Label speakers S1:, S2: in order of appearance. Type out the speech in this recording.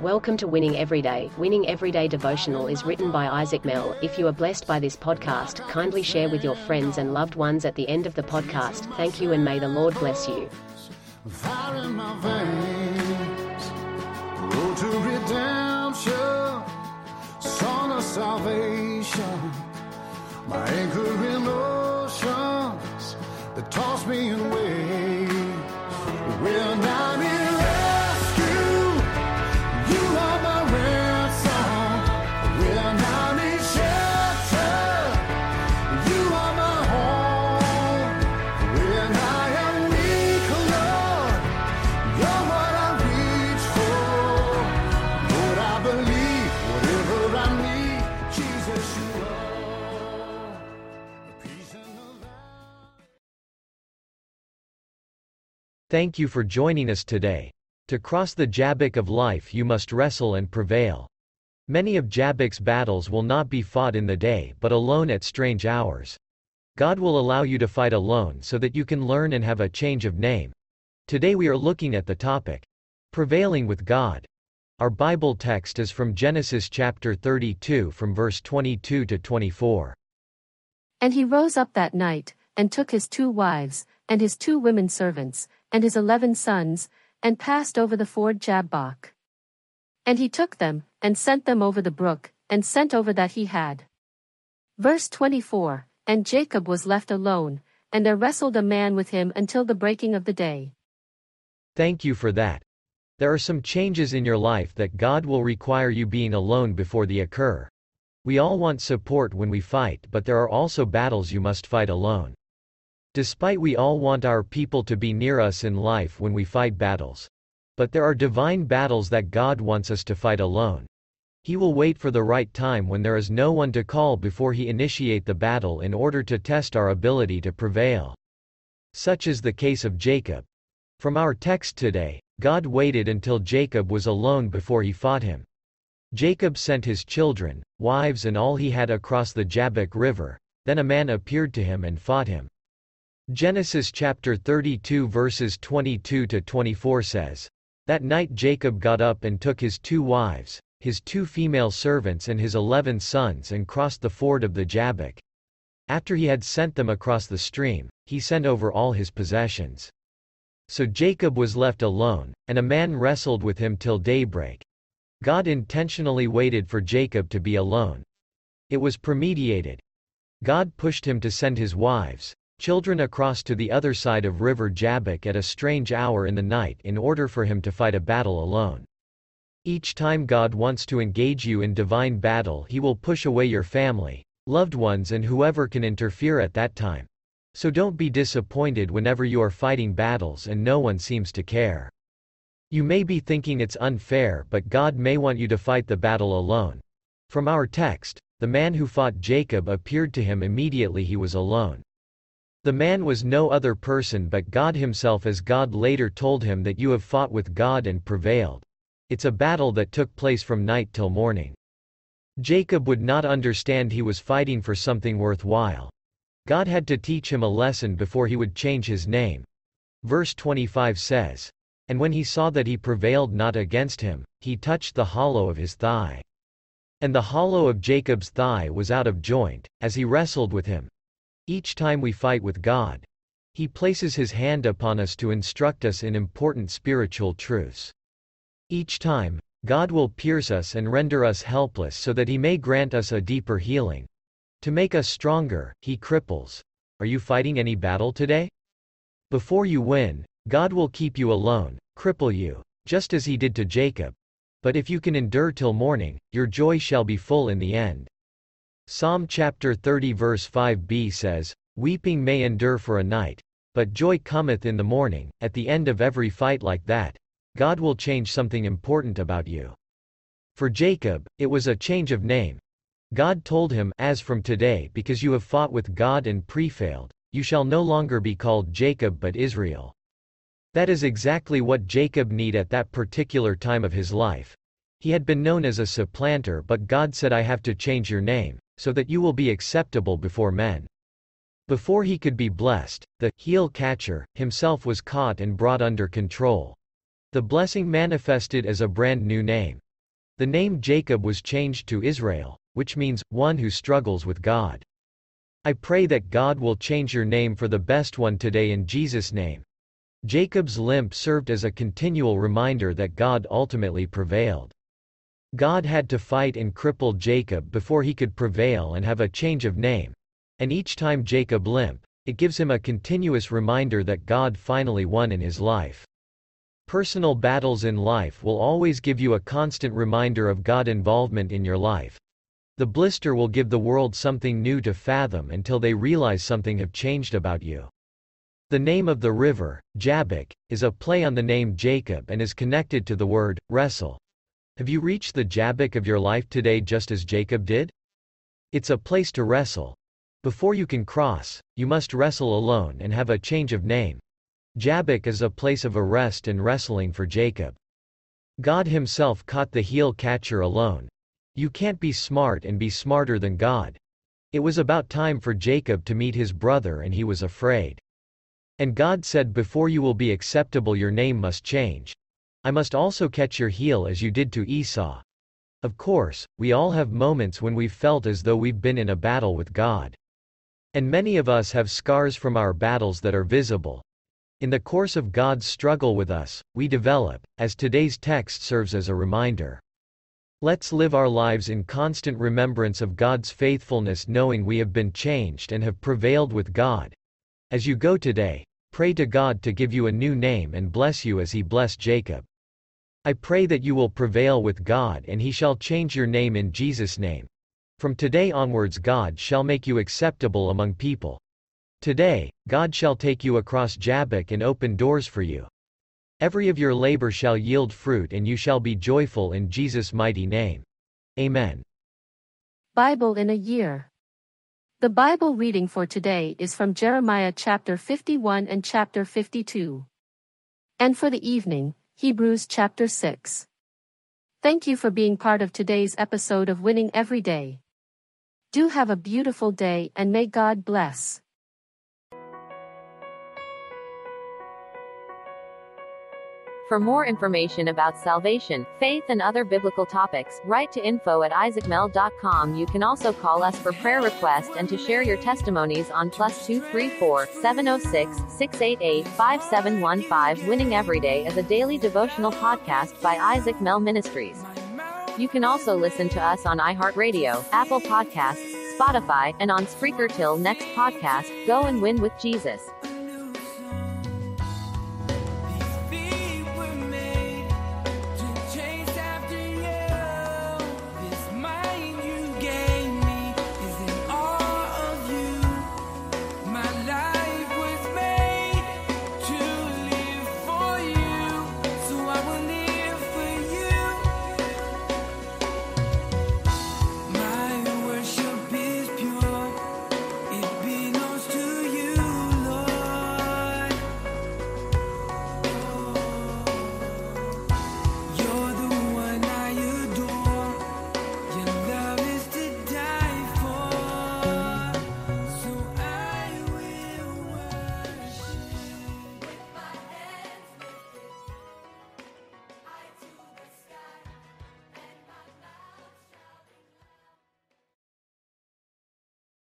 S1: Welcome to Winning Everyday. Winning Everyday devotional is written by Isaac Mell. If you are blessed by this podcast, kindly share with your friends and loved ones at the end of the podcast. Thank you and may the Lord bless you.
S2: Fire in my veins, road to redemption, song of salvation, my anchor in oceans that toss me in waves. When I'm in rescue, you are my ransom. When I'm in shelter, you are my home. When I am weak, Lord, you're what I reach for. Lord, I believe whatever I need, Jesus, you are. Peace in the light.
S3: Thank you for joining us today. To cross the Jabbok of life you must wrestle and prevail. Many of Jabbok's battles will not be fought in the day but alone at strange hours. God will allow you to fight alone so that you can learn and have a change of name. Today we are looking at the topic, Prevailing with God. Our Bible text is from Genesis chapter 32 from verse 22 to 24.
S4: And he rose up that night, and took his 2 wives, and his 2 women servants, and his 11 sons, and passed over the ford Jabbok. And he took them, and sent them over the brook, and sent over that he had. Verse 24, And Jacob was left alone, and there wrestled a man with him until the breaking of the day.
S3: Thank you for that. There are some changes in your life that God will require you being alone before they occur. We all want support when we fight, but there are also battles you must fight alone. Despite we all want our people to be near us in life when we fight battles. But there are divine battles that God wants us to fight alone. He will wait for the right time when there is no one to call before he initiate the battle in order to test our ability to prevail. Such is the case of Jacob. From our text today, God waited until Jacob was alone before he fought him. Jacob sent his children, wives and all he had across the Jabbok River, then a man appeared to him and fought him. Genesis chapter 32 verses 22 to 24 says, That night Jacob got up and took his 2 wives, his 2 female servants and his 11 sons and crossed the ford of the Jabbok. After he had sent them across the stream, he sent over all his possessions. So Jacob was left alone, and a man wrestled with him till daybreak. God intentionally waited for Jacob to be alone. It was premeditated. God pushed him to send his wives, children across to the other side of river Jabbok at a strange hour in the night in order for him to fight a battle alone. Each time God wants to engage you in divine battle, he will push away your family, loved ones and whoever can interfere at that time. So don't be disappointed whenever you are fighting battles and no one seems to care. You may be thinking it's unfair, but God may want you to fight the battle alone. From our text, the man who fought Jacob appeared to him immediately he was alone. The man was no other person but God himself, as God later told him that you have fought with God and prevailed. It's a battle that took place from night till morning. Jacob would not understand he was fighting for something worthwhile. God had to teach him a lesson before he would change his name. Verse 25 says, And when he saw that he prevailed not against him, he touched the hollow of his thigh. And the hollow of Jacob's thigh was out of joint, as he wrestled with him. Each time we fight with God, he places his hand upon us to instruct us in important spiritual truths. Each time, God will pierce us and render us helpless so that he may grant us a deeper healing. To make us stronger, he cripples. Are you fighting any battle today? Before you win, God will keep you alone, cripple you, just as he did to Jacob. But if you can endure till morning, your joy shall be full in the end. Psalm chapter 30 verse 5b says, Weeping may endure for a night, but joy cometh in the morning. At the end of every fight like that, God will change something important about you. For Jacob, it was a change of name. God told him, As from today, because you have fought with God and prevailed, you shall no longer be called Jacob but Israel. That is exactly what Jacob needed at that particular time of his life. He had been known as a supplanter, but God said, I have to change your name, so that you will be acceptable before men. Before he could be blessed, the heel catcher himself was caught and brought under control. The blessing manifested as a brand new name. The name Jacob was changed to Israel, which means, one who struggles with God. I pray that God will change your name for the best one today in Jesus' name. Jacob's limp served as a continual reminder that God ultimately prevailed. God had to fight and cripple Jacob before he could prevail and have a change of name. And each time Jacob limped, it gives him a continuous reminder that God finally won in his life. Personal battles in life will always give you a constant reminder of God's involvement in your life. The blister will give the world something new to fathom until they realize something have changed about you. The name of the river, Jabbok, is a play on the name Jacob and is connected to the word, wrestle. Have you reached the Jabbok of your life today just as Jacob did? It's a place to wrestle. Before you can cross, you must wrestle alone and have a change of name. Jabbok is a place of arrest and wrestling for Jacob. God himself caught the heel catcher alone. You can't be smart and be smarter than God. It was about time for Jacob to meet his brother and he was afraid. And God said, before you will be acceptable your name must change. I must also catch your heel as you did to Esau. Of course, we all have moments when we've felt as though we've been in a battle with God. And many of us have scars from our battles that are visible. In the course of God's struggle with us, we develop, as today's text serves as a reminder. Let's live our lives in constant remembrance of God's faithfulness, knowing we have been changed and have prevailed with God. As you go today, pray to God to give you a new name and bless you as he blessed Jacob. I pray that you will prevail with God and he shall change your name in Jesus' name. From today onwards God shall make you acceptable among people. Today, God shall take you across Jabbok and open doors for you. Every of your labor shall yield fruit and you shall be joyful in Jesus' mighty name. Amen.
S4: Bible in a year. The Bible reading for today is from Jeremiah chapter 51 and chapter 52. And for the evening, Hebrews chapter 6. Thank you for being part of today's episode of Winning Every Day. Do have a beautiful day and may God bless.
S5: For more information about salvation, faith and other biblical topics, write to info@isaacmel.com. You can also call us for prayer requests and to share your testimonies on +234 706 688 5715. Winning Every Day is a daily devotional podcast by Isaac Mel Ministries. You can also listen to us on iHeartRadio, Apple Podcasts, Spotify, and on Spreaker. Till next podcast, go and win with Jesus.